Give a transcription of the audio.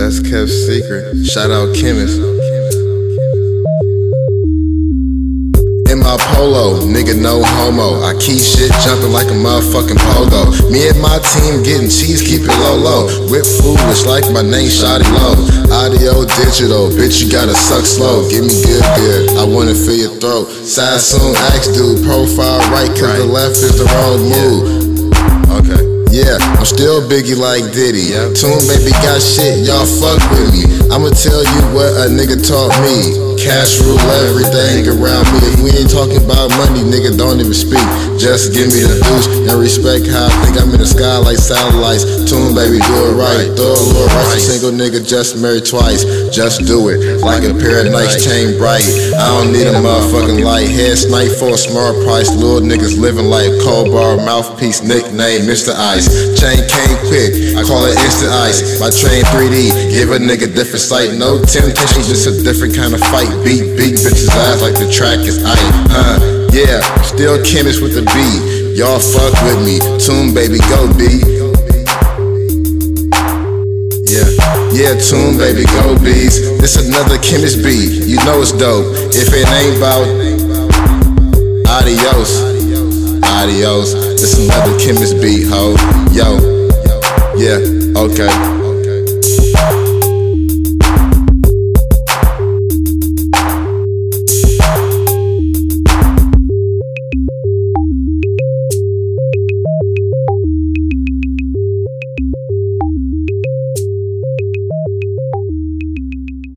best kept secret. Shout out Chemist. In my polo, nigga no homo. I keep shit jumping like a motherfucking pogo. Me and my team getting cheese, keep it low. Whip foolish like my name Shotty Low. Audio digital, bitch you gotta suck slow. Give me good, I wanna feel your throat. Samsung X dude, profile right, cause the left is the wrong move. Okay. Yeah, I'm still Biggie like Diddy. Tune baby got shit, y'all fuck with me. I'ma tell you what a nigga taught me. Cash rule everything around me. If we ain't talking about money, nigga, don't even speak. Just give me the deuce and respect how I think I'm in the sky like satellites. Tune baby, do it right. Throw a little rice. A single nigga just married twice. Just do it like a pair of Nikes chain bright. I don't need a motherfucking light. Head snipe for a smart price. Little niggas living like cold bar mouthpiece. Nickname Mr. Ice. Chain came quick, I call it instant ice. My train 3D, give a nigga different sight. No temptation, just a different kind of fight. Beat bitches ass like the track is ice. Yeah, still Chemist with the beat. Y'all fuck with me. Tune baby, go B. Yeah, Tune baby, go B's. This another Chemist beat. You know it's dope. If it ain't about adios. This another Chemist beat, ho. Yo, yeah, okay.